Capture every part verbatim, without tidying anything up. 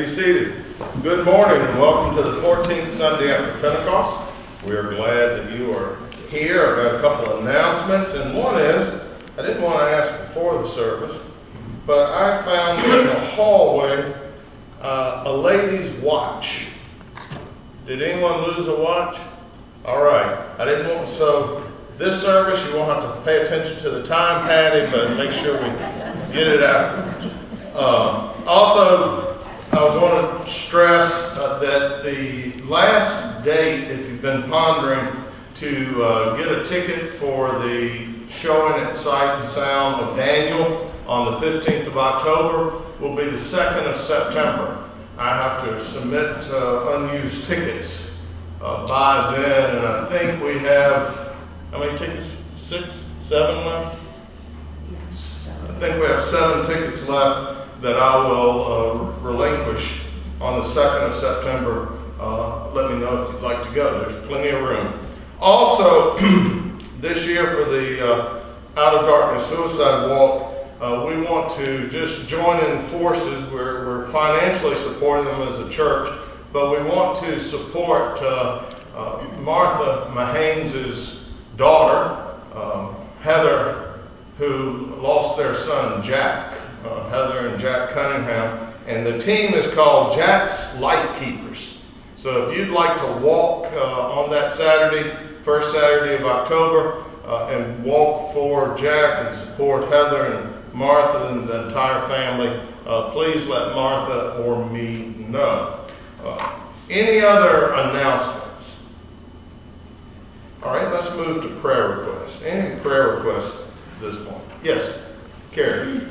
seated. Good morning and welcome to the fourteenth Sunday after Pentecost. We are glad that you are here. I've got a couple of announcements, and one is, I didn't want to ask before the service, but I found in the hallway uh, a lady's watch. Did anyone lose a watch? All right. I didn't want, so this service you won't have to pay attention to the time padding, but make sure we get it out. Uh, also, I want to stress uh, that the last date, if you've been pondering, to uh, get a ticket for the showing at Sight and Sound of Daniel on the fifteenth of October will be the second of September. I have to submit uh, unused tickets uh, by then, and I think we have, how many tickets? Six? Seven left? I think we have seven tickets left that I will uh, relinquish on the second of September. Uh, let me know if you'd like to go. There's plenty of room. Also, this year for the uh, Out of Darkness Suicide Walk, uh, we want to just join in forces. We're, we're financially supporting them as a church, but we want to support uh, uh, Martha Mahanes' daughter, um, Heather, who lost their son, Jack. Uh, Heather and Jack Cunningham, and the team is called Jack's Light Keepers. So if you'd like to walk uh, on that Saturday, first Saturday of October, uh, and walk for Jack and support Heather and Martha and the entire family, uh, please let Martha or me know. Uh, any other announcements? All right, let's move to prayer requests. Any prayer requests at this point? Yes, Carrie.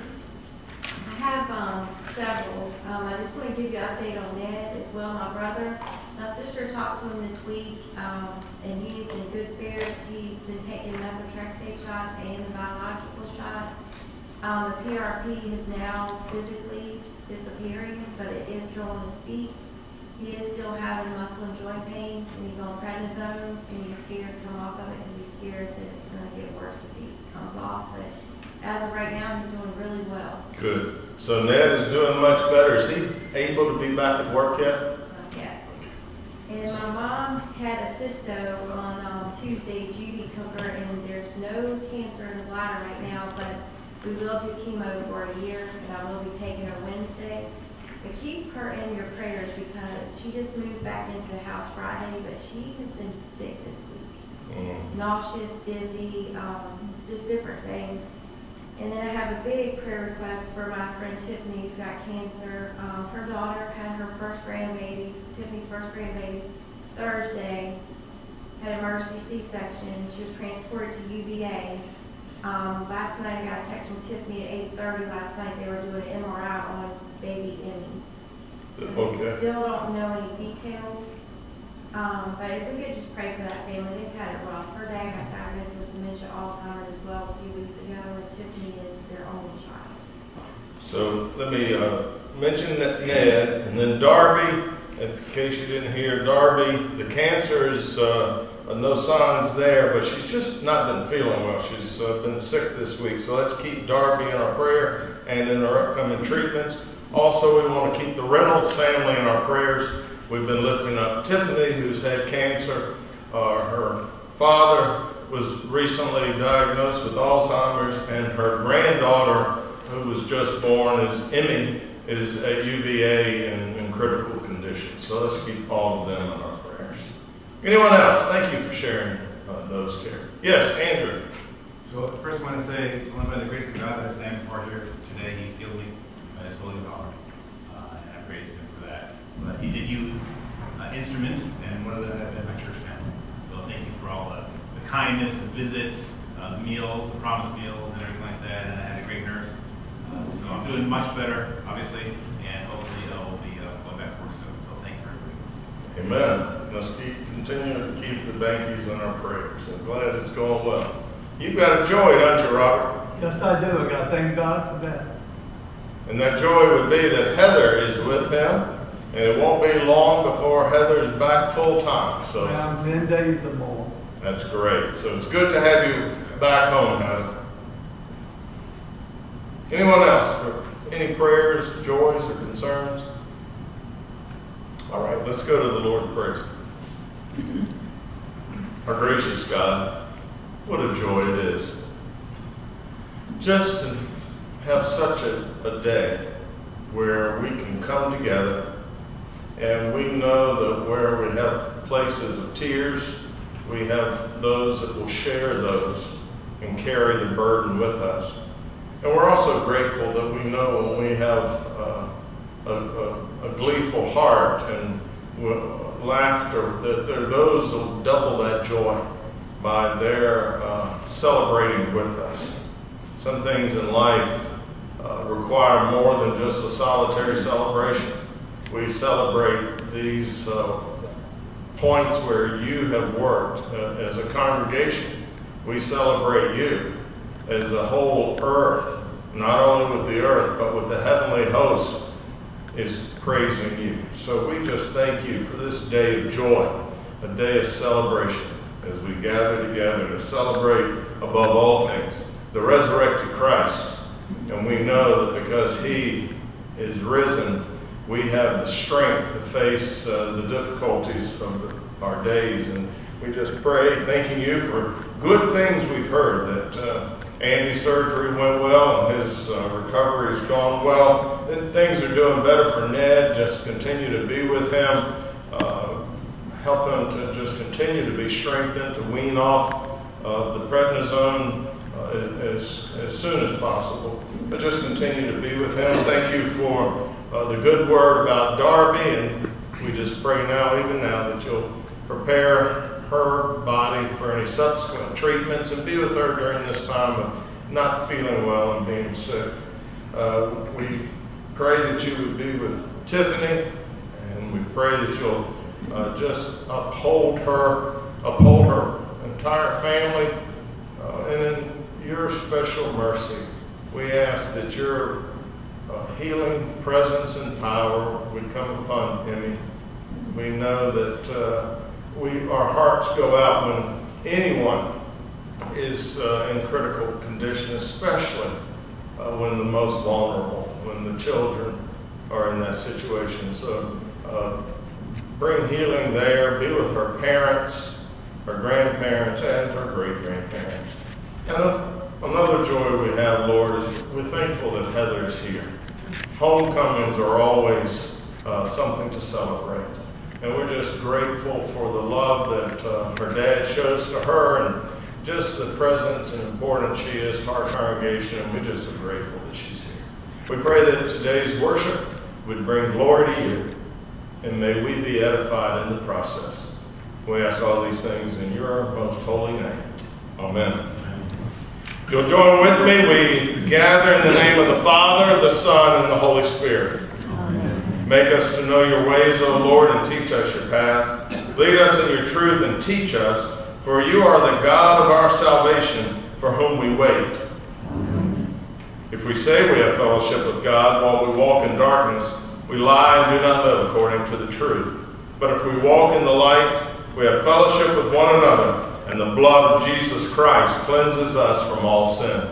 I have um, several. Um, I just want to give you an update on Ned as well, my brother. My sister talked to him this week, um, and he's in good spirits. He's been taking methotrexate shots and the biological shot. Um, the P R P is now physically disappearing, but it is still on his feet. He is still having muscle and joint pain, and he's on prednisone, and he's scared to come off of it because he's scared that it's going to get worse if he comes off. But as of right now, he's doing really well. Good. So Ned is doing much better. Is he able to be back at work yet? Uh, yes. And my mom had a cysto on um, Tuesday. Judy took her, and there's no cancer in the bladder right now, but we will do chemo for a year, and I will be taking her Wednesday. But keep her in your prayers because she just moved back into the house Friday, but she has been sick this week. Mm. Nauseous, dizzy, um, just different things. And then I have a big prayer request for my friend Tiffany who's got cancer. Um, her daughter had her first grandbaby, Tiffany's first grandbaby, Thursday, had an emergency C-section. She was transported to U V A. Um, last night I got a text from Tiffany at eight thirty last night. They were doing an M R I on baby Emmy. So okay. We still don't know any details. Um, but if we could just pray for that family, they've had it rough. Her dad got diagnosed with dementia, Alzheimer's as well a few weeks ago, and Tiffany is their only child. So let me uh, mention that Ned, and then Darby, in case you didn't hear, Darby, the cancer is uh, no signs there, but she's just not been feeling well. She's uh, been sick this week, so let's keep Darby in our prayer and in our upcoming treatments. Also, we want to keep the Reynolds family in our prayers. We've been lifting up Tiffany, who's had cancer. Uh, her father was recently diagnosed with Alzheimer's, and her granddaughter, who was just born, is Emmy, is at U V A in, in critical condition. So let's keep all of them in our prayers. Anyone else? Thank you for sharing uh, those, Care. Yes, Andrew. So first I want to say, it's only by the grace of God that I stand before here today. He's healed me by his holy power, uh, and I praise him for that. But he did use uh, instruments, and one of them had been my church family. So thank you for all the, the kindness, the visits, uh, the meals, the promised meals, and everything like that. And I had a great nurse. Uh, so I'm doing much better, obviously, and hopefully I will be uh, going back to work soon. So thank you for everybody. Amen. Let's keep continue to keep the Bankies in our prayers. I'm glad it's going well. You've got a joy, don't you, Robert? Yes, I do. I got to thank God for that. And that joy would be that Heather is with him, and it won't be long before Heather is back full time. So around ten days or more. That's great. So it's good to have you back home, Heather. Anyone else? Any prayers, joys, or concerns? All right, let's go to the Lord in prayer. Our gracious God, what a joy it is just to have such a, a day where we can come together, and we know that where we have places of tears, we have those that will share those and carry the burden with us. And we're also grateful that we know when we have uh, a, a, a gleeful heart and laughter, that there are those who will double that joy by their uh, celebrating with us. Some things in life uh, require more than just a solitary celebration. We celebrate these uh, points where you have worked uh, as a congregation. We celebrate you as a whole earth, not only with the earth, but with the heavenly host is praising you. So we just thank you for this day of joy, a day of celebration, as we gather together to celebrate above all things the resurrected Christ. And we know that because he is risen, we have the strength to face uh, the difficulties of the, our days. And we just pray, thanking you for good things we've heard, that uh, Andy's surgery went well and his uh, recovery has gone well. And things are doing better for Ned. Just continue to be with him. Uh, help him to just continue to be strengthened, to wean off uh, the prednisone uh, as, as soon as possible. But just continue to be with him. Thank you for uh, the good word about Darby. And we just pray now, even now, that you'll prepare her body for any subsequent treatments and be with her during this time of not feeling well and being sick. Uh, we pray that you would be with Tiffany, and we pray that you'll uh, just uphold her, uphold her entire family, uh, and in your special mercy, we ask that your uh, healing presence and power would come upon Emmy. We know that uh, we our hearts go out when anyone is uh, in critical condition, especially uh, when the most vulnerable, when the children are in that situation. So uh, bring healing there. Be with her parents, her grandparents, and her great-grandparents. And another joy we have, Lord, is we're thankful that Heather is here. Homecomings are always uh, something to celebrate. And we're just grateful for the love that uh, her dad shows to her, and just the presence and importance she is to our congregation. And we're just so grateful that she's here. We pray that today's worship would bring glory to you, and may we be edified in the process. We ask all these things in your most holy name. Amen. If you'll join with me, we gather in the name of the Father, the Son, and the Holy Spirit. Make us to know your ways, O Lord, and teach us your paths. Lead us in your truth and teach us, for you are the God of our salvation, for whom we wait. Amen. If we say we have fellowship with God while we walk in darkness, we lie and do not live according to the truth. But if we walk in the light, we have fellowship with one another, and the blood of Jesus Christ cleanses us from all sin.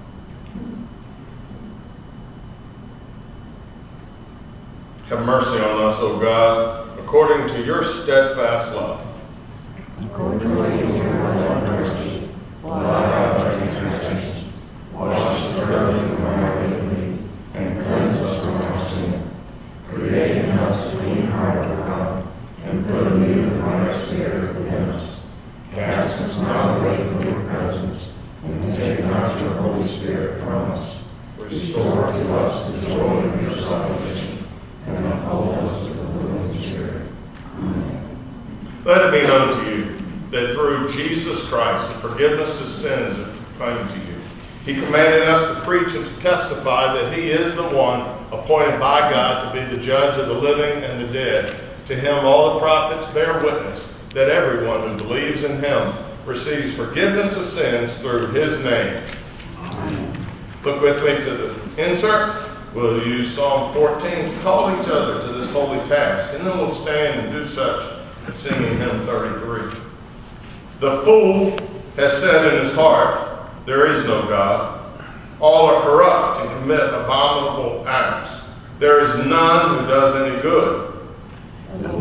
Have mercy on us, O God, according to your steadfast love. According to your love and mercy, blot out our transgressions, wash us thoroughly from our iniquity, and cleanse us from our sin. Create in us a clean heart, O God, and put a new and right spirit within us. Cast us not away from your presence, and take not your Holy Spirit from us. Restore to us the joy of your salvation, and uphold us with the willing spirit. Amen. Let it be known to you that through Jesus Christ the forgiveness of sins is proclaimed to you. He commanded us to preach and to testify that he is the one appointed by God to be the judge of the living and the dead. To him all the prophets bear witness that everyone who believes in him receives forgiveness of sins through his name. Amen. Look with me to the insert. We'll use Psalm fourteen to call each other to this holy task, and then we'll stand and do such as singing hymn thirty-three. The fool has said in his heart, there is no God. All are corrupt and commit abominable acts. There is none who does any good. The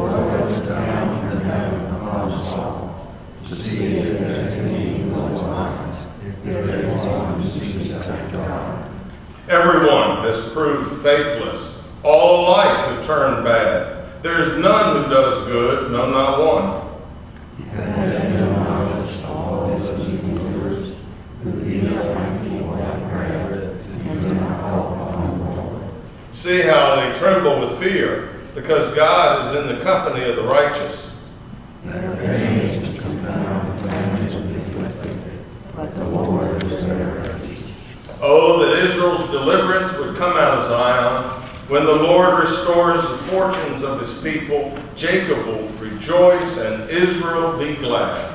of God is in the company of the righteous. Their pain is to confound the families of the afflicted, but the Lord is their refuge. Oh, that Israel's deliverance would come out of Zion. When the Lord restores the fortunes of his people, Jacob will rejoice and Israel be glad.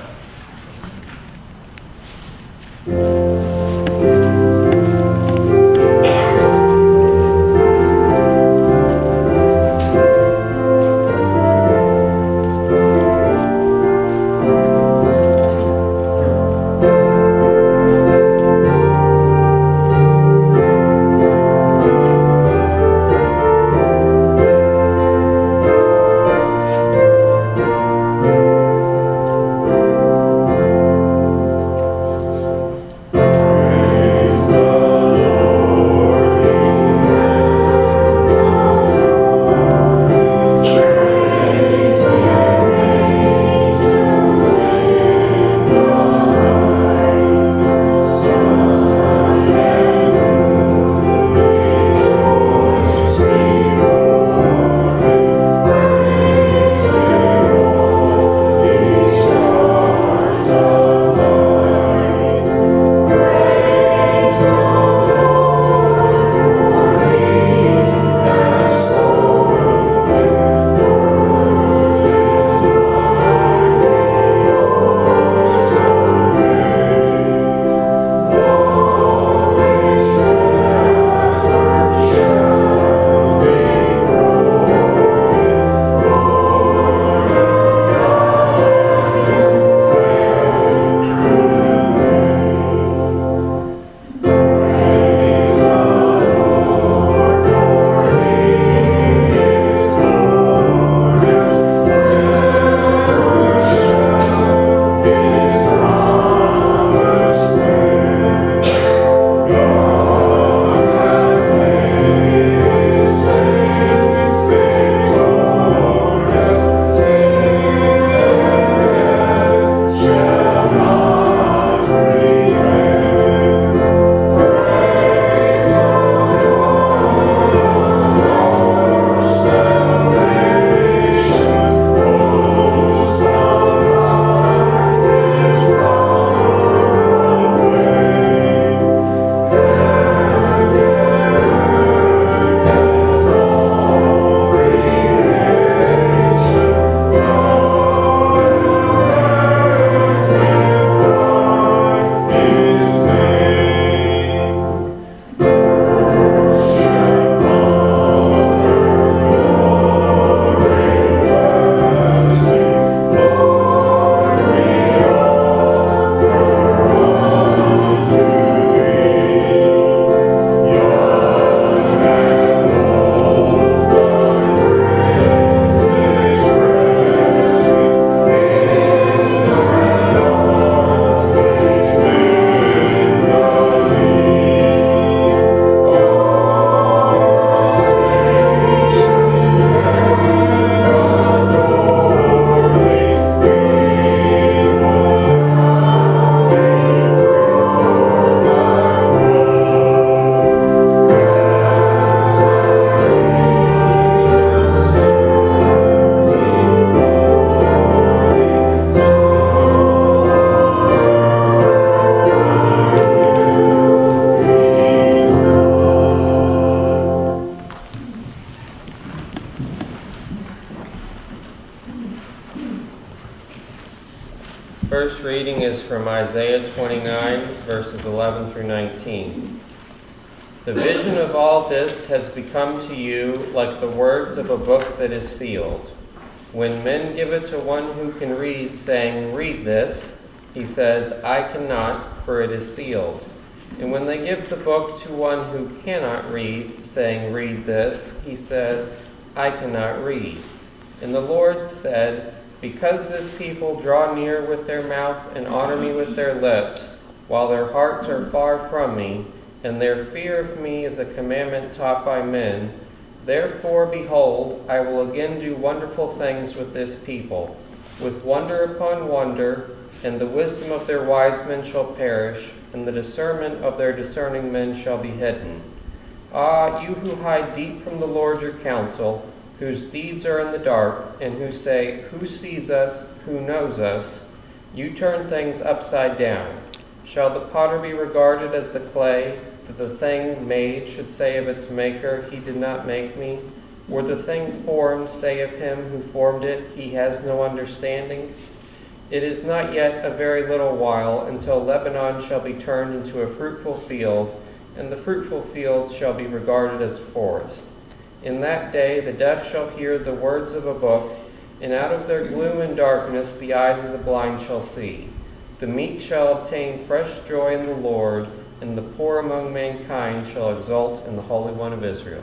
First reading is from Isaiah twenty-nine, verses eleven through nineteen. The vision of all this has become to you like the words of a book that is sealed. When men give it to one who can read, saying, "Read this," he says, "I cannot, for it is sealed." And when they give the book to one who cannot read, saying, "Read this," he says, "I cannot read." And the Lord said, "Because this people draw near with their mouth and honor me with their lips, while their hearts are far from me, and their fear of me is a commandment taught by men, therefore, behold, I will again do wonderful things with this people, with wonder upon wonder, and the wisdom of their wise men shall perish, and the discernment of their discerning men shall be hidden. Ah, you who hide deep from the Lord your counsel, whose deeds are in the dark, and who say, Who sees us? Who knows us? You turn things upside down. Shall the potter be regarded as the clay, that the thing made should say of its maker, He did not make me? Or the thing formed say of him who formed it, He has no understanding? It is not yet a very little while until Lebanon shall be turned into a fruitful field, and the fruitful field shall be regarded as a forest. In that day the deaf shall hear the words of a book, and out of their gloom and darkness the eyes of the blind shall see. The meek shall obtain fresh joy in the Lord, and the poor among mankind shall exult in the Holy One of Israel.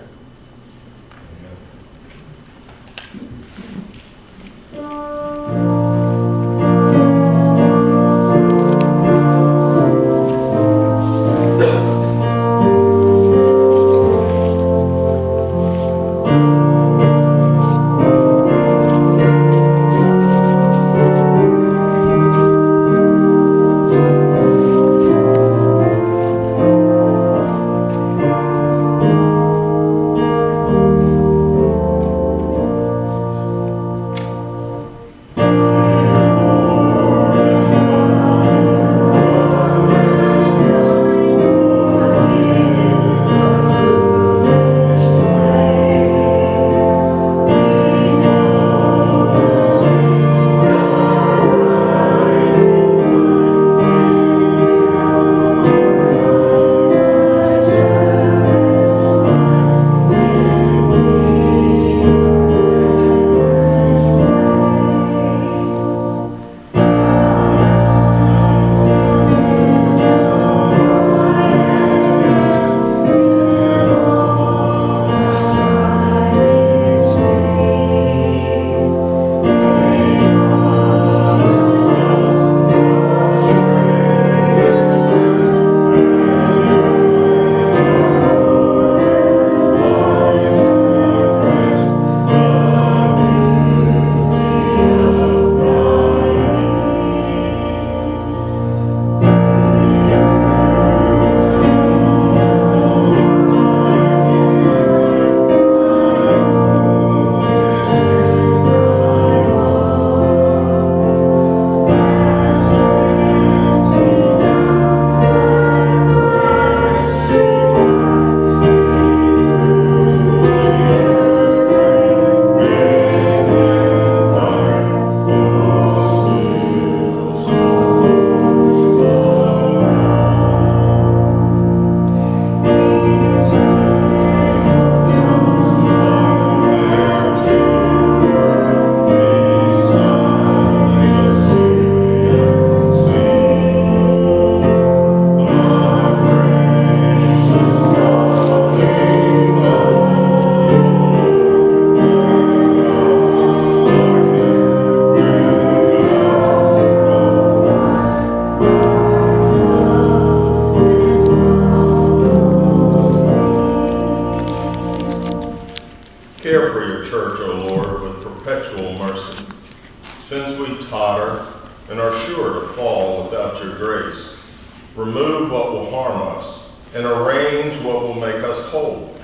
Care for your church, O Lord, with perpetual mercy. Since we totter and are sure to fall without your grace, remove what will harm us and arrange what will make us whole.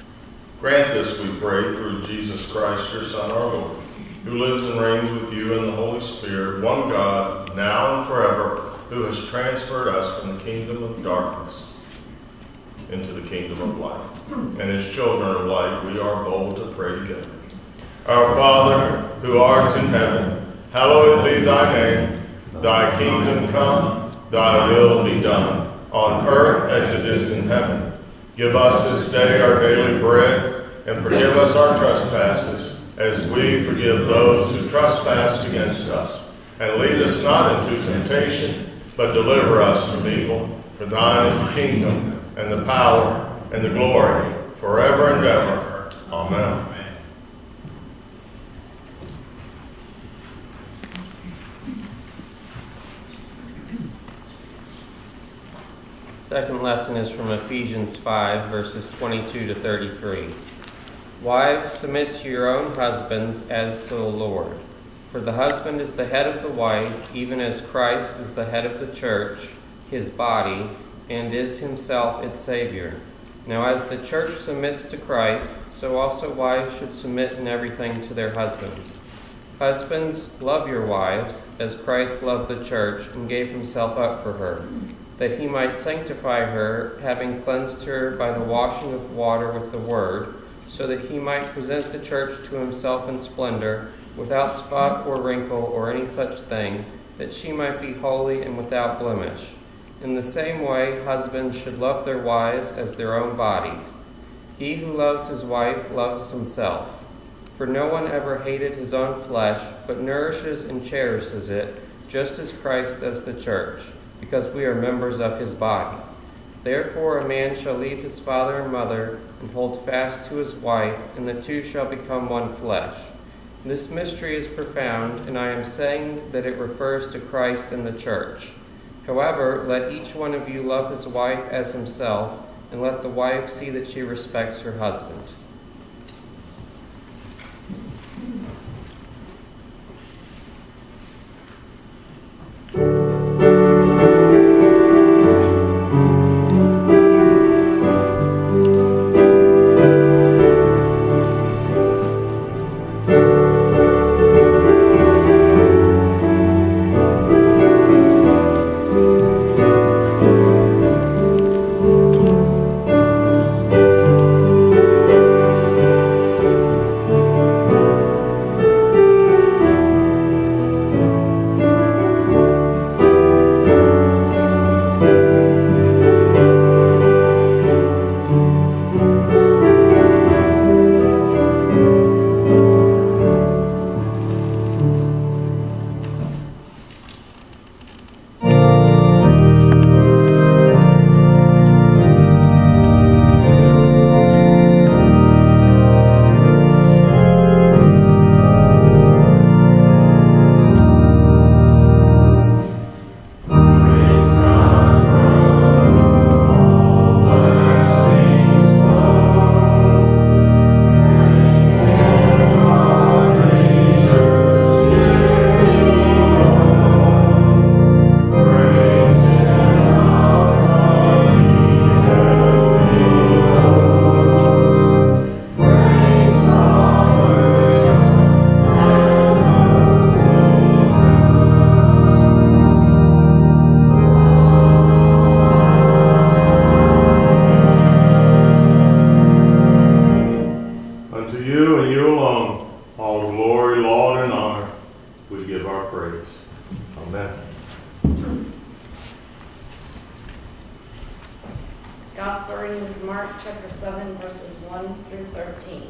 Grant this, we pray, through Jesus Christ, your Son, our Lord, who lives and reigns with you in the Holy Spirit, one God, now and forever, who has transferred us from the kingdom of darkness into the kingdom of light. And as children of light, we are bold to pray together. Our Father, who art in heaven, hallowed be thy name. Thy kingdom come, thy will be done, on earth as it is in heaven. Give us this day our daily bread, and forgive us our trespasses, as we forgive those who trespass against us. And lead us not into temptation, but deliver us from evil. For thine is the kingdom, and the power, and the glory, forever and ever. Amen. Second lesson is from Ephesians five, verses twenty-two to thirty-three. Wives, submit to your own husbands as to the Lord. For the husband is the head of the wife, even as Christ is the head of the church, his body, and is himself its Savior. Now as the church submits to Christ, so also wives should submit in everything to their husbands. Husbands, love your wives, as Christ loved the church and gave himself up for her, that he might sanctify her, having cleansed her by the washing of water with the word, so that he might present the church to himself in splendor, without spot or wrinkle or any such thing, that she might be holy and without blemish. In the same way, husbands should love their wives as their own bodies. He who loves his wife loves himself. For no one ever hated his own flesh, but nourishes and cherishes it, just as Christ does the church, because we are members of his body. Therefore a man shall leave his father and mother, and hold fast to his wife, and the two shall become one flesh. This mystery is profound, and I am saying that it refers to Christ and the church. However, let each one of you love his wife as himself, and let the wife see that she respects her husband. Gospel reading is Mark chapter seven, verses one through thirteen.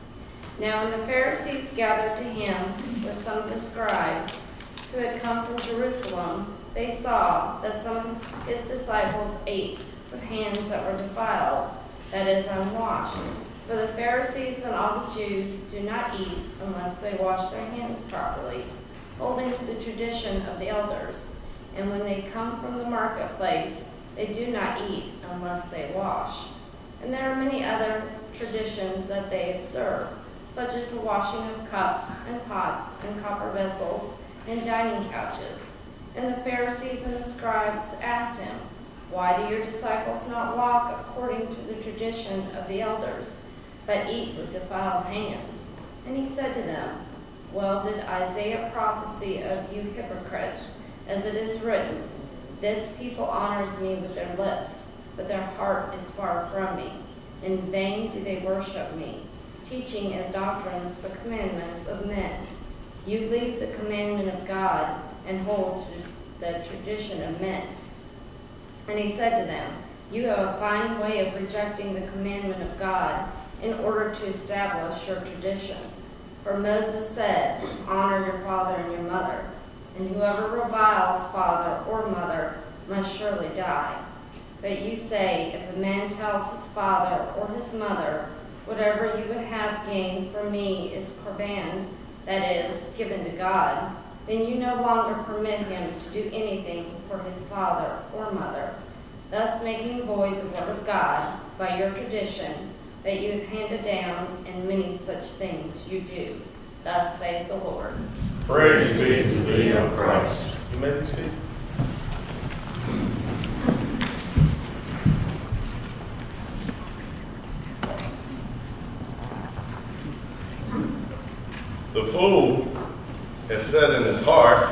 Now when the Pharisees gathered to him with some of the scribes who had come from Jerusalem, they saw that some of his disciples ate with hands that were defiled, that is, unwashed. For the Pharisees and all the Jews do not eat unless they wash their hands properly, holding to the tradition of the elders. And when they come from the marketplace, they do not eat unless they wash. And there are many other traditions that they observe, such as the washing of cups and pots and copper vessels and dining couches. And the Pharisees and the scribes asked him, "Why do your disciples not walk according to the tradition of the elders, but eat with defiled hands?" And he said to them, "Well did Isaiah prophesy of you hypocrites, as it is written, 'This people honors me with their lips, but their heart is far from me. In vain do they worship me, teaching as doctrines the commandments of men. You leave the commandment of God and hold to the tradition of men.'" And he said to them, "You have a fine way of rejecting the commandment of God in order to establish your tradition. For Moses said, 'Honor your father and your mother,' and whoever reviles father or mother must surely die. But you say, if a man tells his father or his mother, 'Whatever you would have gained from me is korban,' that is, given to God, then you no longer permit him to do anything for his father or mother, thus making void the word of God by your tradition that you have handed down, and many such things you do. Thus saith the Lord." Praise be to Thee, O Christ. You may be seated. said in his heart,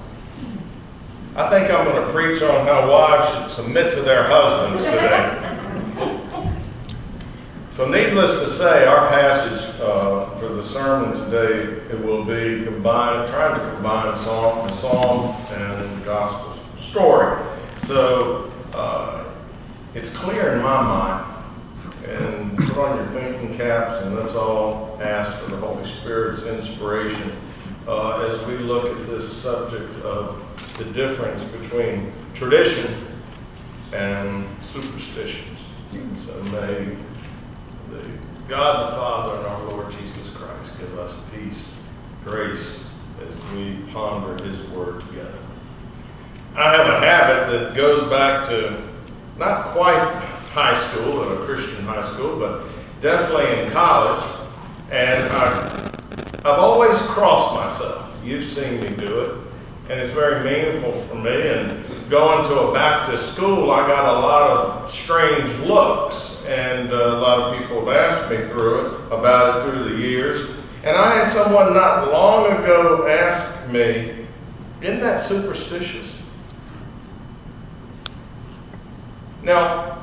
I think I'm going to preach on how wives should submit to their husbands today. So needless to say, our passage uh, for the sermon today, it will be combined, trying to combine psalm, the psalm and the gospel story. So uh, it's clear in my mind, and put on your thinking caps, and let's all ask for the Holy Spirit's inspiration uh, as we look at this subject of the difference between tradition and superstitions. So may the God the Father and our Lord Jesus Christ give us peace, grace, as we ponder his word together. I have a habit that goes back to not quite high school, at a Christian high school, but definitely in college. And I, I've always crossed myself. You've seen me do it. And it's very meaningful for me. And going to a Baptist school, I got a lot of strange looks. And uh, a lot of people have asked me through it, about it through the years. And I had someone not long ago ask me, isn't that superstitious? Now,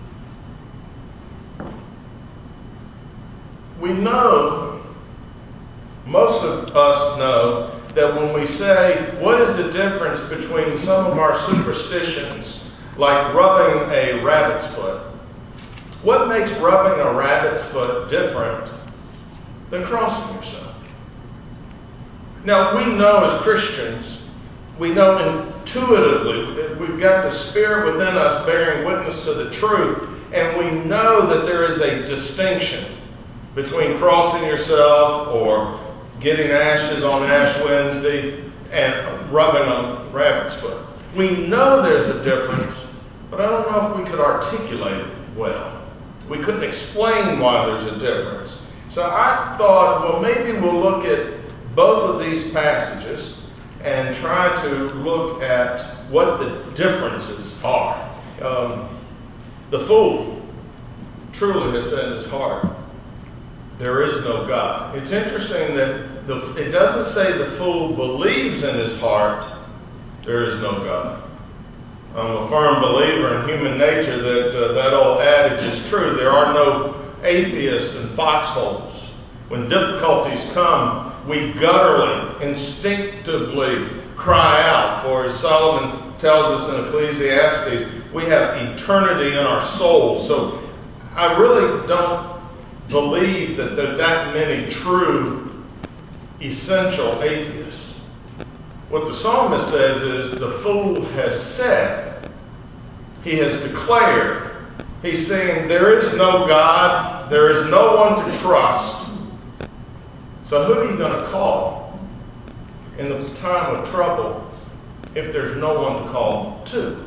we know, most of us know, that when we say, what is the difference between some of our superstitions, like rubbing a rabbit's foot? What makes rubbing a rabbit's foot different than crossing yourself? Now, we know as Christians, we know intuitively, we've got the Spirit within us bearing witness to the truth, and we know that there is a distinction between crossing yourself or getting ashes on Ash Wednesday and rubbing a rabbit's foot. We know there's a difference, but I don't know if we could articulate it well. We couldn't explain why there's a difference. So I thought, well, maybe we'll look at both of these passages and try to look at what the differences are. Um, the fool truly has said in his heart, there is no God. It's interesting that the, it doesn't say the fool believes in his heart, there is no God. I'm a firm believer in human nature that uh, that old adage is true. There are no atheists in foxholes. When difficulties come, we gutturally, instinctively cry out. For as Solomon tells us in Ecclesiastes, we have eternity in our souls. So I really don't believe that there are that many true, essential atheists. What the psalmist says is the fool has said, he has declared, he's saying there is no God, there is no one to trust. So who are you going to call in the time of trouble if there's no one to call to?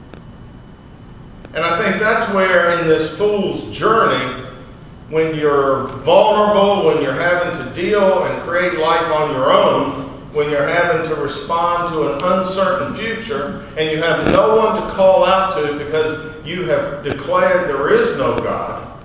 And I think that's where in this fool's journey, when you're vulnerable, when you're having to deal and create life on your own, when you're having to respond to an uncertain future, and you have no one to call out to because you have declared there is no God,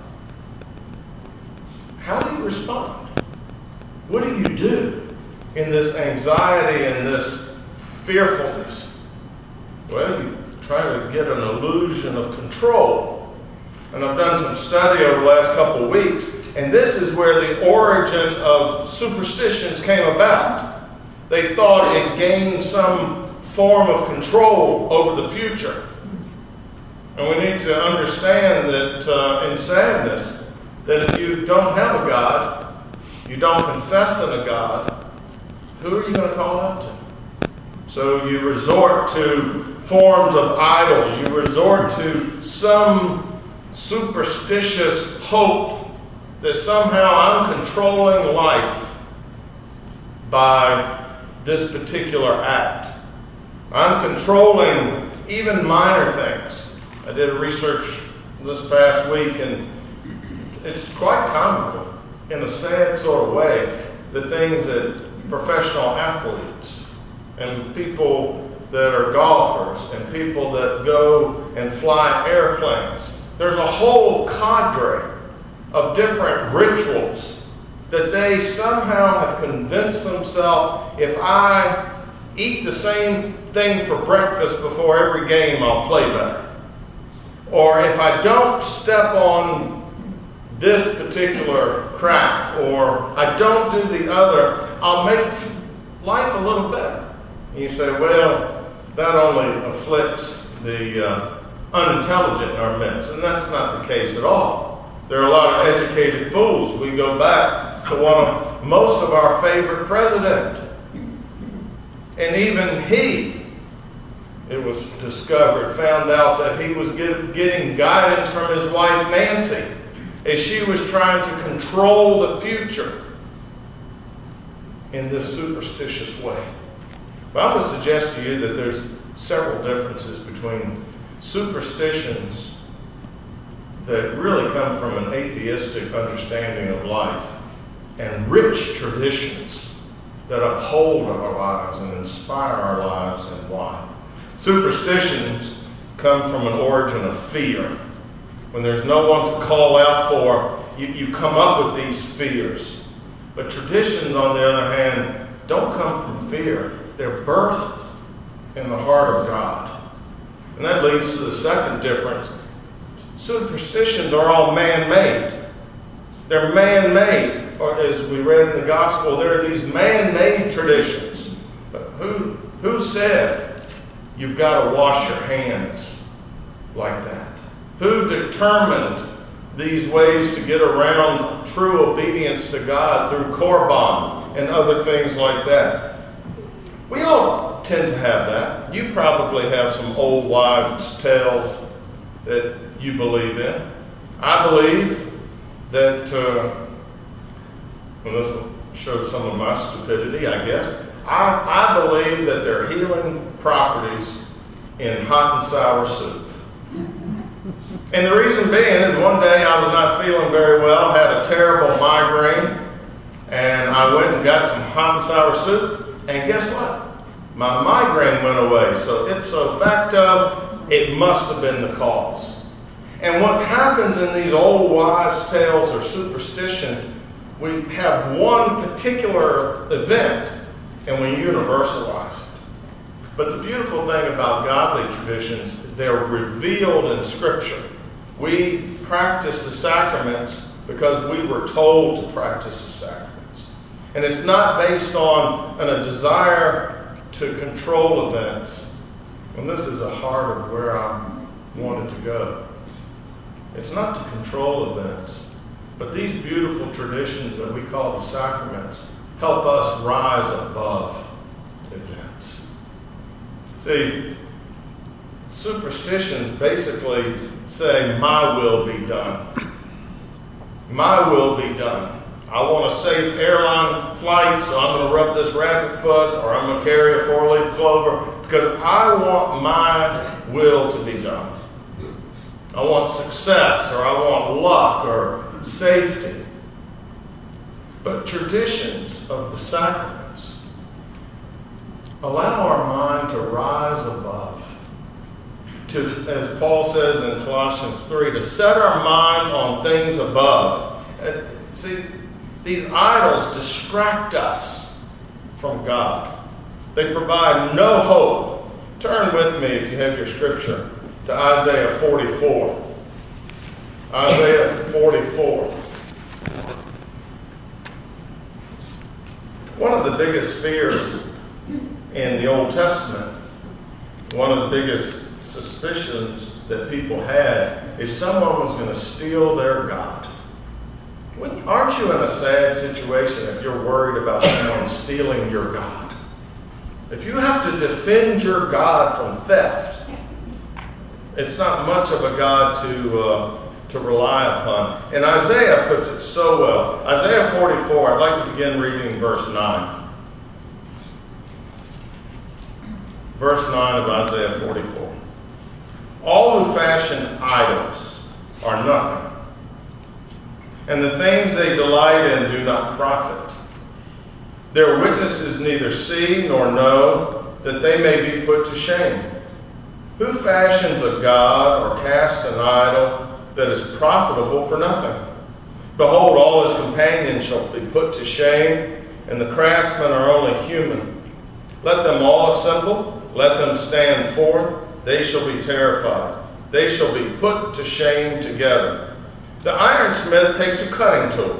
how do you respond? What do you do in this anxiety and this fearfulness? Well, you try to get an illusion of control. And I've done some study over the last couple of weeks, and this is where the origin of superstitions came about. They thought it gained some form of control over the future. And we need to understand that uh, in sadness, that if you don't have a God, you don't confess in a God, who are you going to call out to? So you resort to forms of idols. You resort to some superstitious hope that somehow I'm controlling life by this particular act. I'm controlling even minor things. I did a research this past week, and it's quite comical in a sad sort of way, the things that professional athletes and people that are golfers and people that go and fly airplanes, there's a whole cadre of different rituals that they somehow have convinced themselves, if I eat the same thing for breakfast before every game, I'll play better. Or if I don't step on this particular crack, or I don't do the other, I'll make life a little better. And you say, well, that only afflicts the uh, unintelligent in our midst. And that's not the case at all. There are a lot of educated fools. We go back to one of most of our favorite president. And even he, it was discovered, found out that he was get, getting guidance from his wife Nancy as she was trying to control the future in this superstitious way. But I'm going to suggest to you that there's several differences between superstitions that really come from an atheistic understanding of life and rich traditions that uphold our lives and inspire our lives. And why? Superstitions come from an origin of fear. When there's no one to call out for, you, you come up with these fears. But traditions, on the other hand, don't come from fear. They're birthed in the heart of God. And that leads to the second difference. Superstitions are all man-made. They're man-made. Or as we read in the gospel, there are these man-made traditions. But who, who said you've got to wash your hands like that? Who determined these ways to get around true obedience to God through Korban and other things like that? We all tend to have that. You probably have some old wives' tales that you believe in. I believe that, uh, well, this will show some of my stupidity, I guess. I, I believe that there are healing properties in hot and sour soup. And the reason being is one day I was not feeling very well, had a terrible migraine, and I went and got some hot and sour soup, and guess what? My migraine went away. So ipso facto, it must have been the cause. And what happens in these old wives' tales or superstition, we have one particular event and we universalize it. But the beautiful thing about godly traditions, they're revealed in Scripture. We practice the sacraments because we were told to practice the sacraments. And it's not based on a desire to control events. And this is the heart of where I wanted to go. It's not to control events, but these beautiful traditions that we call the sacraments help us rise above events. See, superstitions basically say, my will be done. My will be done. I want a safe airline flight, so I'm going to rub this rabbit foot, or I'm going to carry a four-leaf clover, because I want my will to be done. I want success, or I want luck, or safety. But traditions of the sacraments allow our mind to rise above. To, as Paul says in Colossians three, to set our mind on things above. And see, these idols distract us from God. They provide no hope. Turn with me, if you have your scripture, to Isaiah forty-four. Isaiah forty-four. One of the biggest fears in the Old Testament, one of the biggest suspicions that people had, is someone was going to steal their God. Aren't you in a sad situation if you're worried about someone stealing your God? If you have to defend your God from theft, it's not much of a God to uh, to rely upon. And Isaiah puts it so well. Isaiah forty-four, I'd like to begin reading verse nine. Verse nine of Isaiah forty-four. All who fashion idols are nothing, and the things they delight in do not profit. Their witnesses neither see nor know, that they may be put to shame. Who fashions a god or casts an idol that is profitable for nothing? Behold, all his companions shall be put to shame, and the craftsmen are only human. Let them all assemble, let them stand forth, they shall be terrified. They shall be put to shame together. The ironsmith takes a cutting tool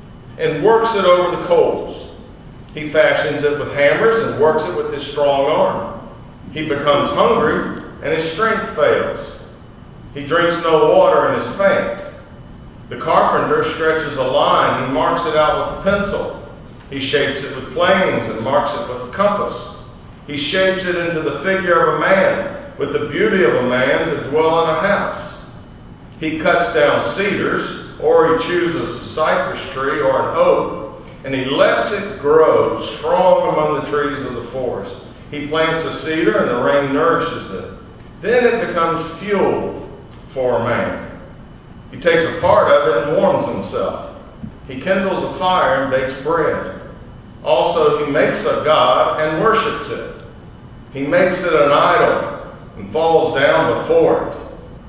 and works it over the coals. He fashions it with hammers and works it with his strong arm. He becomes hungry, and his strength fails. He drinks no water and is faint. The carpenter stretches a line. He marks it out with a pencil. He shapes it with planes and marks it with a compass. He shapes it into the figure of a man, with the beauty of a man to dwell in a house. He cuts down cedars, or he chooses a cypress tree or an oak, and he lets it grow strong among the trees of the forest. He plants a cedar, and the rain nourishes it. Then it becomes fuel for a man. He takes a part of it and warms himself. He kindles a fire and bakes bread. Also, he makes a god and worships it. He makes it an idol and falls down before it.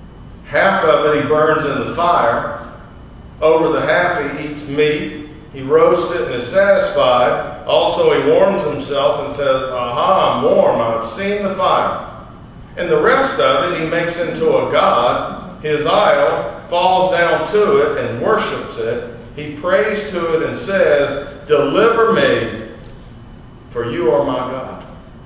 Half of it he burns in the fire. Over the half he eats meat. He roasts it and is satisfied. Also, he warms himself and says, "Aha, I'm warm. I've seen the fire." And the rest of it he makes into a god, his idol, falls down to it and worships it. He prays to it and says, "Deliver me, for you are my God."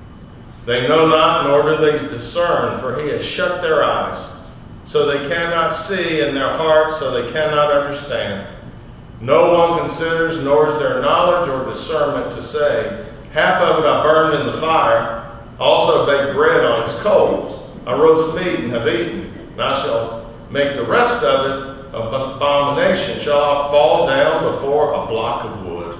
They know not, nor do they discern, for he has shut their eyes, so they cannot see, and their hearts, so they cannot understand. No one considers, nor is there knowledge or discernment to say, "Half of it I burned in the fire, I also baked bread on its coals. I roast meat and have eaten, and I shall make the rest of it an abomination. Shall I fall down before a block of wood?"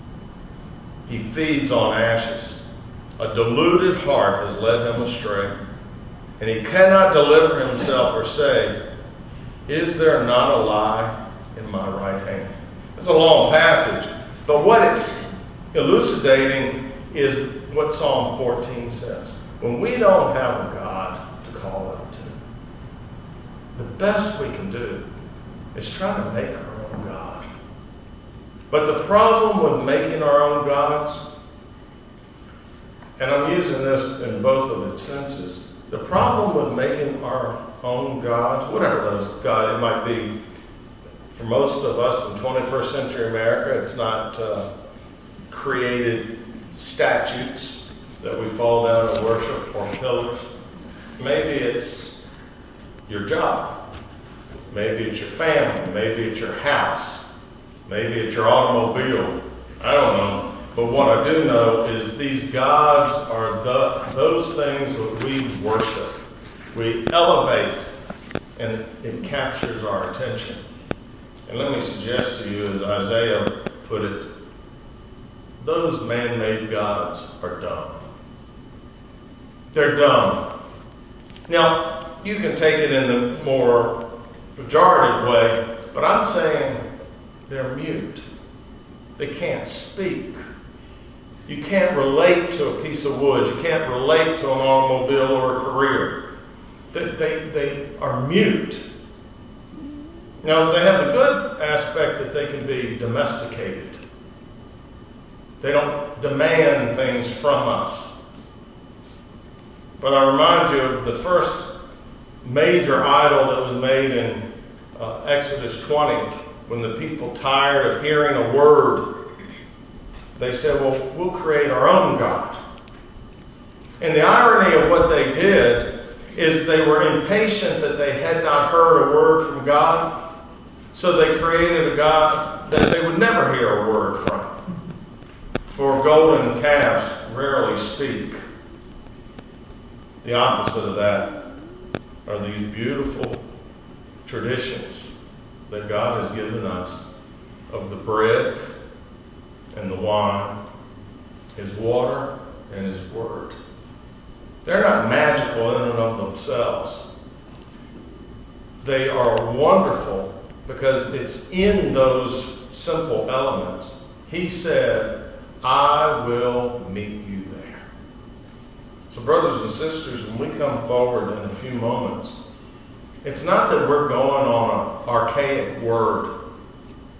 He feeds on ashes. A deluded heart has led him astray, and he cannot deliver himself or say, "Is there not a lie in my right hand?" It's a long passage, but what it's elucidating is what Psalm fourteen says. When we don't have a God to call out to, the best we can do is try to make our own God. But the problem with making our own gods, and I'm using this in both of its senses, the problem with making our own gods, whatever those gods, it might be, for most of us in twenty-first century America, it's not uh, created statues that we fall down and worship, or pillars. Maybe it's your job. Maybe it's your family. Maybe it's your house. Maybe it's your automobile. I don't know. But what I do know is these gods are the, those things that we worship. We elevate, and it captures our attention. And let me suggest to you, as Isaiah put it, those man-made gods are dumb. They're dumb. Now, you can take it in the more pejorative way, but I'm saying they're mute. They can't speak. You can't relate to a piece of wood. You can't relate to an automobile or a career. They, they, they are mute. Now, they have the good aspect that they can be domesticated. They don't demand things from us. But I remind you of the first major idol that was made in uh, Exodus twenty, when the people, tired of hearing a word, they said, "Well, we'll create our own God." And the irony of what they did is they were impatient that they had not heard a word from God, so they created a God that they would never hear a word from. For golden calves rarely speak. The opposite of that are these beautiful traditions that God has given us of the bread and the wine, His water and His word. They're not magical in and of themselves. They are wonderful because it's in those simple elements. He said, "I will meet you there." So brothers and sisters, when we come forward in a few moments, it's not that we're going on an archaic word.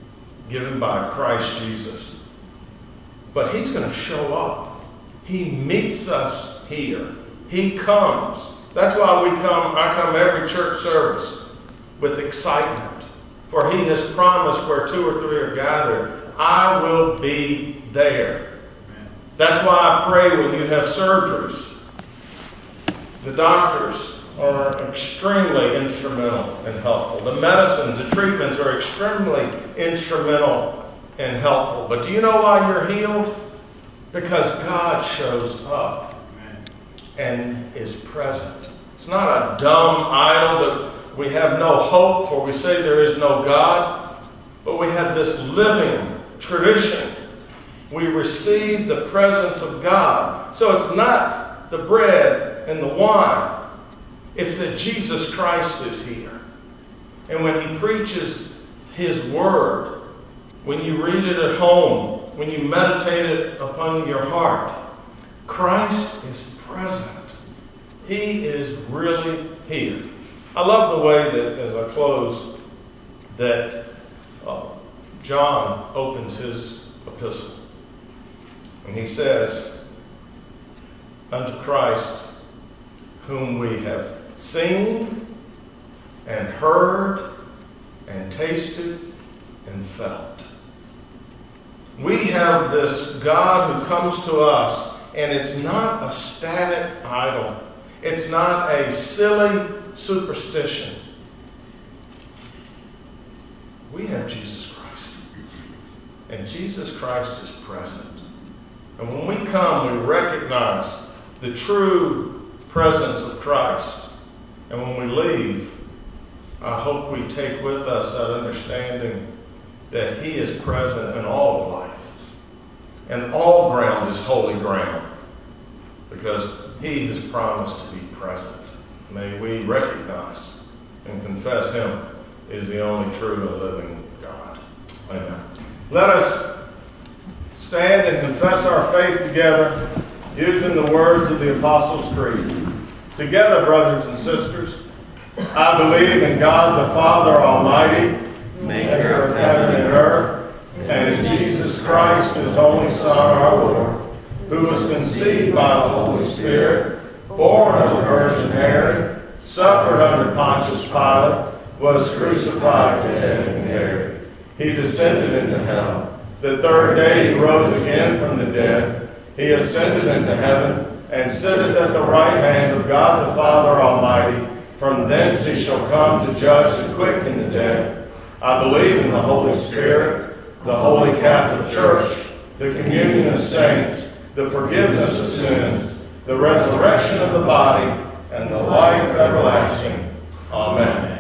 given by Christ Jesus. But he's going to show up. He meets us here. He comes. That's why we come, I come every church service with excitement. For he has promised where two or three are gathered, I will be there. That's why I pray when you have surgeries. The doctors are extremely instrumental and helpful. The medicines, the treatments are extremely instrumental and helpful. But do you know why you're healed? Because God shows up and is present. It's not a dumb idol that we have no hope for. We say there is no God, but we have this living tradition. We receive the presence of God. So it's not the bread and the wine. It's that Jesus Christ is here. And when he preaches his word, when you read it at home, when you meditate it upon your heart, Christ is present. He is really here. I love the way that, as I close, that uh, John opens his epistle. And he says, unto Christ, whom we have seen and heard and tasted and felt. We have this God who comes to us, and it's not a static idol. It's not a silly superstition. We have Jesus Christ. And Jesus Christ is present. And when we come, we recognize the true presence of Christ. And when we leave, I hope we take with us that understanding that he is present in all of life. And all ground is holy ground, because he has promised to be present. May we recognize and confess him is the only true and living God. Amen. Let us stand and confess our faith together using the words of the Apostles' Creed. Together, brothers and sisters, I believe in God the Father Almighty, maker of heaven and earth, and in Jesus Christ, his only Son, our Lord, who was conceived by the Holy Spirit, born of the Virgin Mary, suffered under Pontius Pilate, was crucified, dead, and buried. He descended into hell. The third day he rose again from the dead. He ascended into heaven, and sitteth at the right hand of God the Father Almighty. From thence he shall come to judge the quick and the dead. I believe in the Holy Spirit, the Holy Catholic Church, the communion of saints, the forgiveness of sins, the resurrection of the body, and the life everlasting. Amen.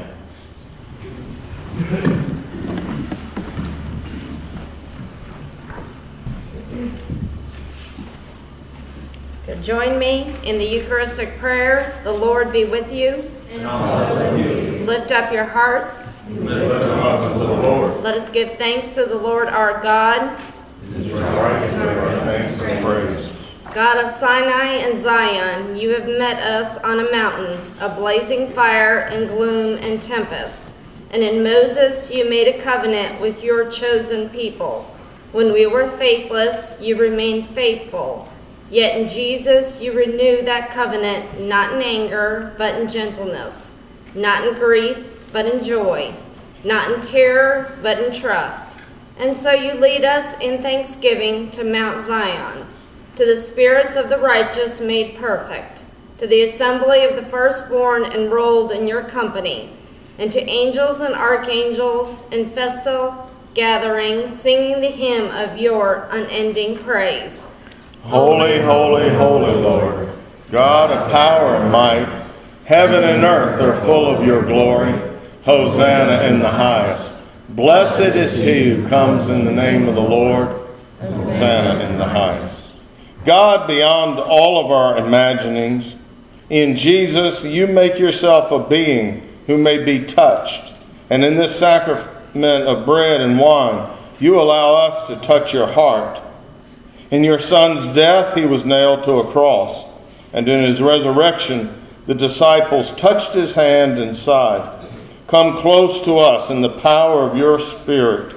Join me in the Eucharistic prayer. The Lord be with you. And also with you. Lift up your hearts. Lift them up to the Lord. Let us give thanks to the Lord our God. It is right to give our thanks and praise. God of Sinai and Zion, you have met us on a mountain, a blazing fire and gloom and tempest. And in Moses you made a covenant with your chosen people. When we were faithless, you remained faithful. Yet in Jesus you renew that covenant, not in anger, but in gentleness, not in grief, but in joy, not in terror, but in trust. And so you lead us in thanksgiving to Mount Zion, to the spirits of the righteous made perfect, to the assembly of the firstborn enrolled in your company, and to angels and archangels in festal gathering, singing the hymn of your unending praise. Holy, holy, holy Lord, God of power and might, heaven and earth are full of your glory. Hosanna in the highest. Blessed is he who comes in the name of the Lord. Hosanna in the highest. God, beyond all of our imaginings, in Jesus you make yourself a being who may be touched. And in this sacrament of bread and wine, you allow us to touch your heart. In your Son's death, he was nailed to a cross, and in his resurrection, the disciples touched his hand and side. Come close to us in the power of your Spirit.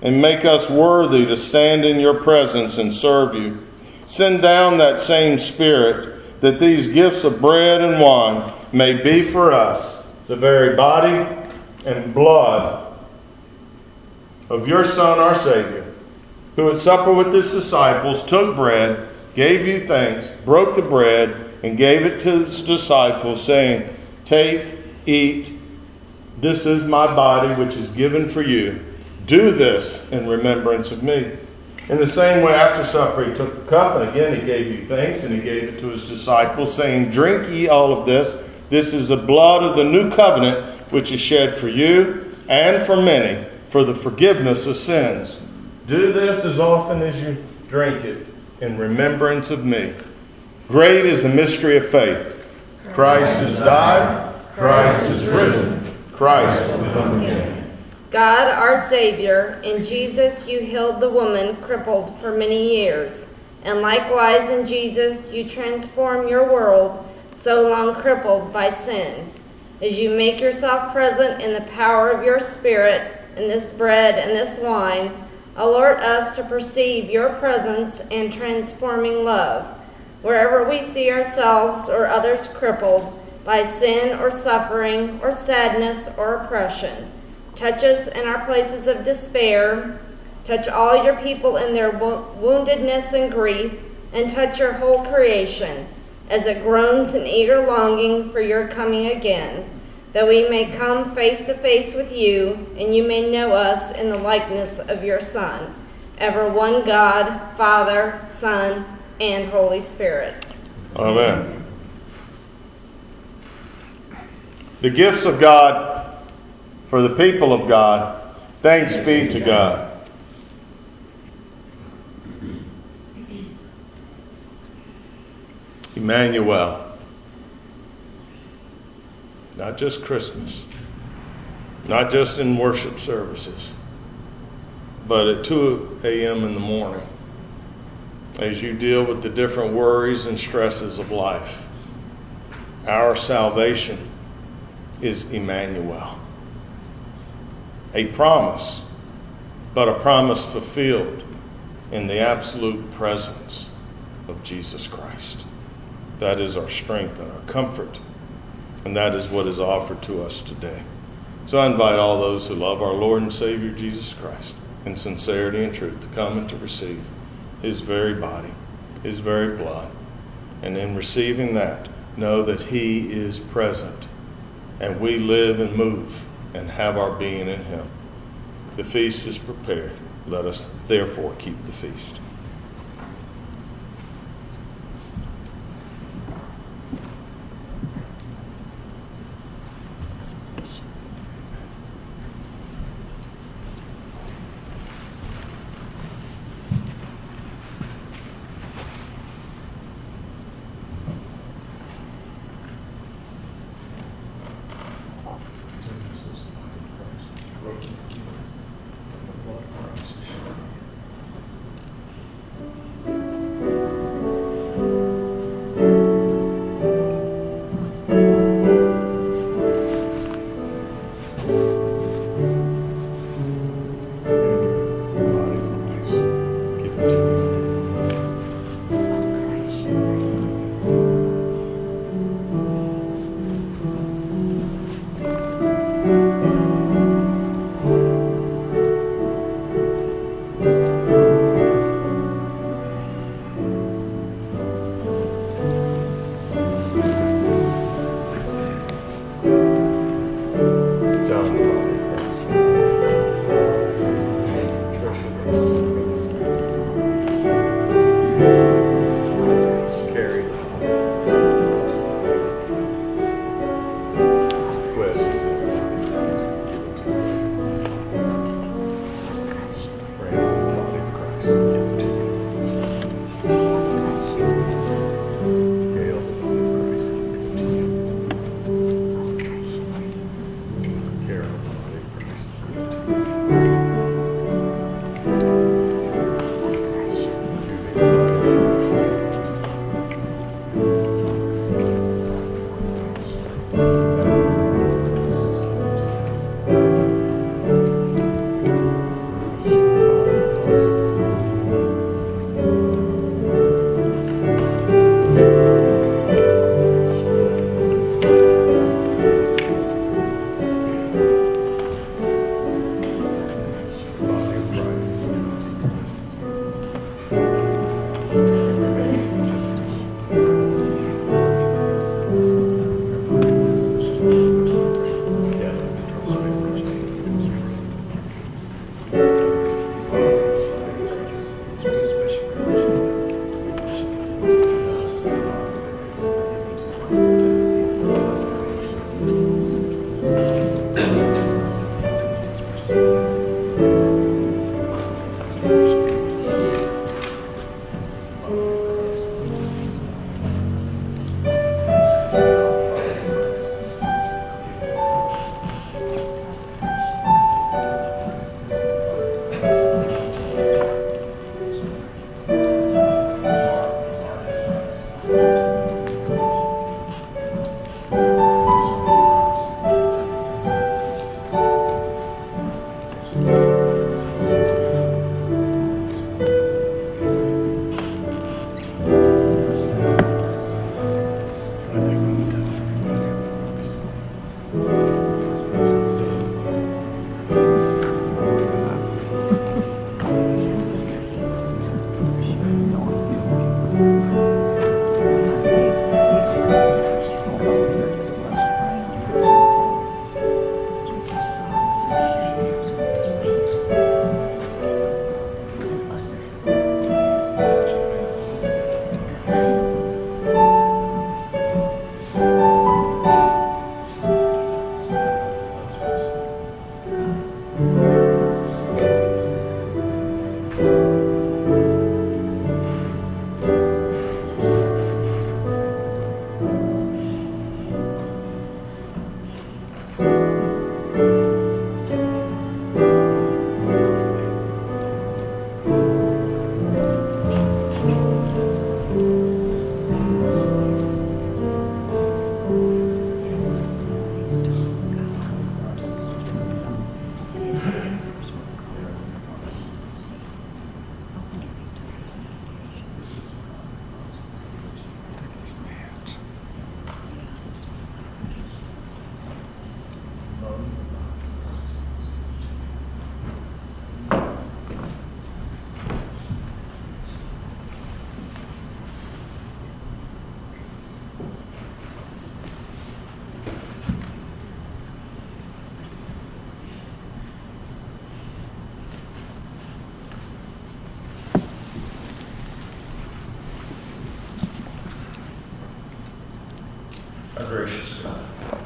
and make us worthy to stand in your presence and serve you. Send down that same Spirit, that these gifts of bread and wine may be for us the very body and blood of your Son, our Savior, who at supper with his disciples took bread, gave you thanks, broke the bread, and gave it to his disciples, saying, "Take, eat, this is my body which is given for you. Do this in remembrance of me." In the same way, after supper, he took the cup, and again he gave you thanks, and he gave it to his disciples, saying, "Drink ye all of this. This is the blood of the new covenant, which is shed for you and for many for the forgiveness of sins. Do this as often as you drink it in remembrance of me." Great is the mystery of faith. Christ has died. Christ is risen. Christ will come again. God, our Savior, in Jesus you healed the woman crippled for many years, and likewise in Jesus you transform your world so long crippled by sin. As you make yourself present in the power of your Spirit in this bread and this wine, alert us to perceive your presence and transforming love. Wherever we see ourselves or others crippled by sin or suffering or sadness or oppression, touch us in our places of despair. Touch all your people in their wo- woundedness and grief, and touch your whole creation as it groans in eager longing for your coming again, that we may come face to face with you, and you may know us in the likeness of your Son, ever one God, Father, Son, and Holy Spirit. Amen. The gifts of God for the people of God. Thanks be to God. Emmanuel. Not just Christmas. Not just in worship services. But at two a.m. in the morning, as you deal with the different worries and stresses of life, our salvation is Emmanuel. A promise, but a promise fulfilled in the absolute presence of Jesus Christ. That is our strength and our comfort, and that is what is offered to us today. So I invite all those who love our Lord and Savior Jesus Christ in sincerity and truth to come and to receive his very body, his very blood, and in receiving that, know that he is present, and we live and move and have our being in him. The feast is prepared. Let us therefore keep the feast.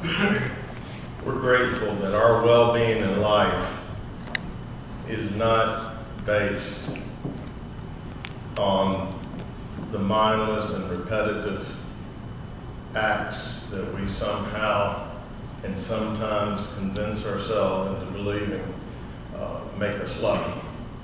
We're grateful that our well-being in life is not based on the mindless and repetitive acts that we somehow and sometimes convince ourselves into believing uh, make us lucky.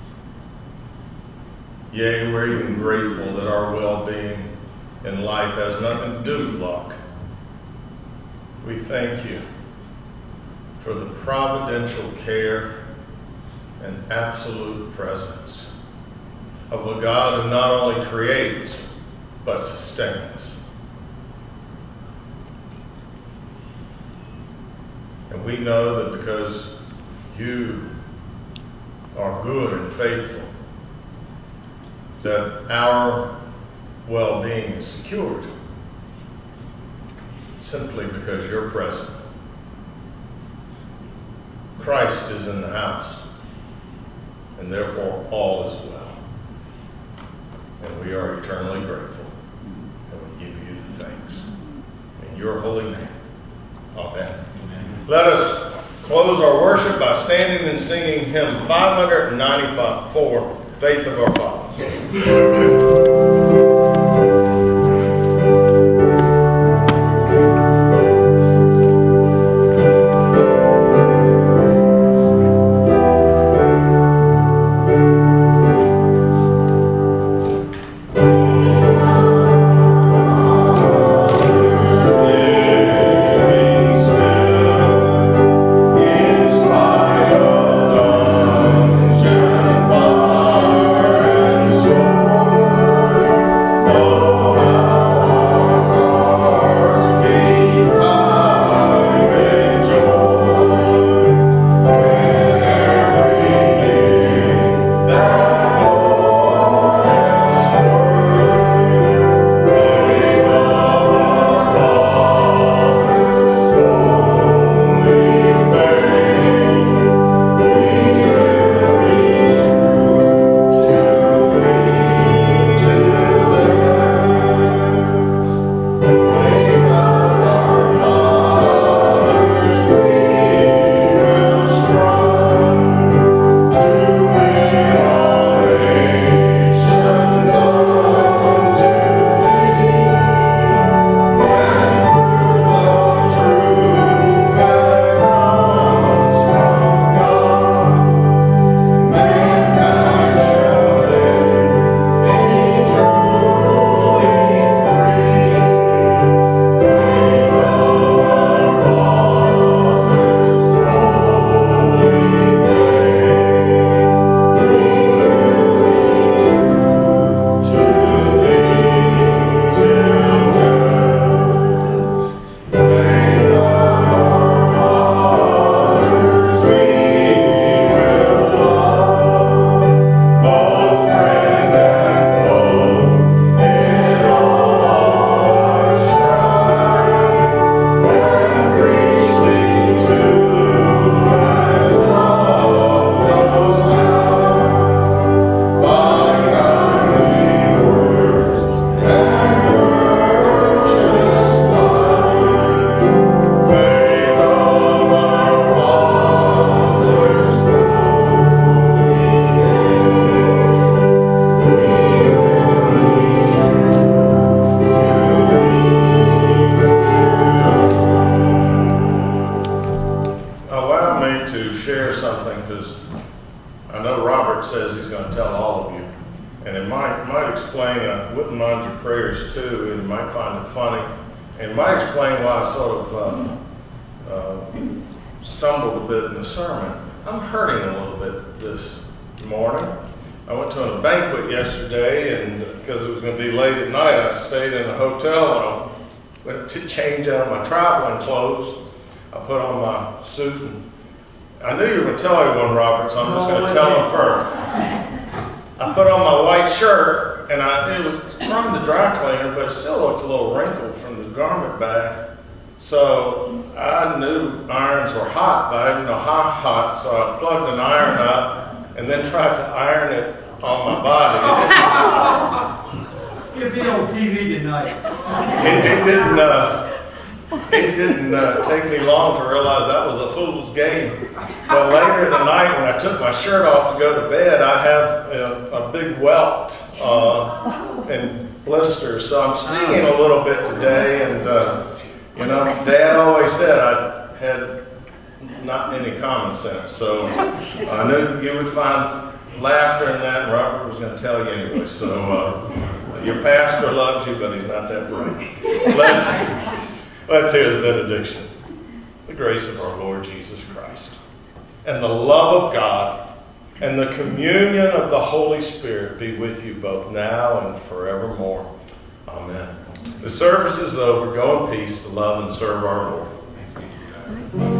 Yea, we're even grateful that our well-being in life has nothing to do with luck. We thank you for the providential care and absolute presence of a God who not only creates, but sustains. And we know that because you are good and faithful, that our well-being is secured simply because you're present. Christ is in the house, and therefore all is well. And we are eternally grateful, and we give you the thanks. In your holy name, amen. Amen. Let us close our worship by standing and singing hymn five ninety-four, Faith of Our Father. Change out of my traveling clothes. I put on my suit, and I knew you were going to tell everyone, Robert, so I'm just going to tell them first. I put on my white shirt, and I, it was from the dry cleaner, but it still looked a little wrinkled from the garment bag. So I knew irons were hot, but I didn't know how hot, so I plugged an iron up and then tried to iron it on my body. You'll be on T V tonight. It, it didn't. Uh, It didn't uh, take me long to realize that was a fool's game. But later in the night, when I took my shirt off to go to bed, I have a, a big welt uh, and blisters. So I'm stinging a little bit today. And, uh, you know, Dad always said I had not any common sense. So I knew you would find laughter in that, and Robert was going to tell you anyway. So uh, your pastor loves you, but he's not that bright. Let's, let's hear the benediction. The grace of our Lord Jesus Christ, and the love of God, and the communion of the Holy Spirit be with you both now and forevermore. Amen. The service is over. Go in peace to love and serve our Lord. Thanks be to God.